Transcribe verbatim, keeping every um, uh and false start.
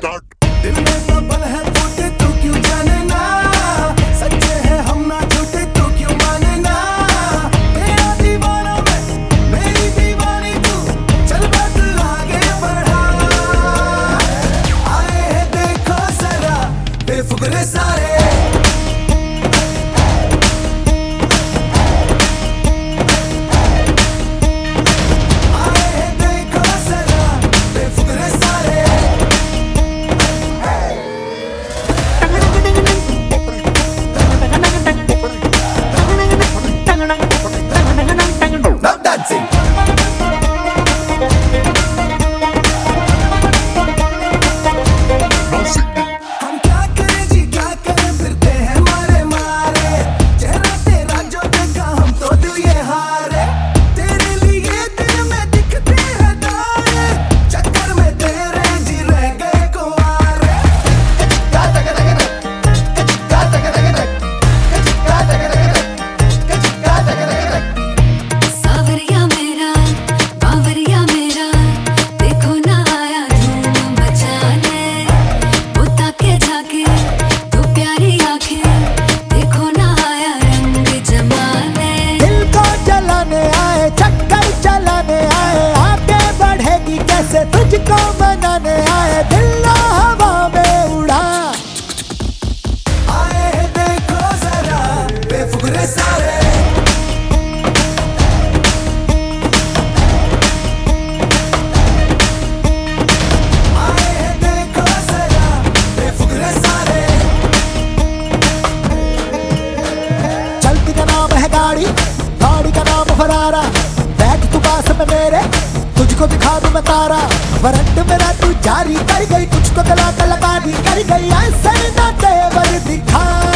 Start. दिल में तो बल है फूटे तू क्यों जाने ना, सच्चे हैं हम ना झूठे तू क्यों माने ना। तेरा दीवाना मैं, मेरी दीवानी तू, चल बात आगे बढ़ा। आए हैं देखो जरा बेफिक्र सारे, तुझको बनाने आए दिल हवा में उड़ा। आए हैं देखो जरा बेफिक्र सारे, आए हैं देखो जरा बेफिक्र सारे। चलती का नाम है गाड़ी, गाड़ी का नाम फरारा, बैठ तू पास में मेरे, तुझको दिखा दूं मैं तारा। वरंट मेरा तू जारी कर गई, कुछ तो गला कलाकारी कर गई, ऐसे ना तेवर दिखा।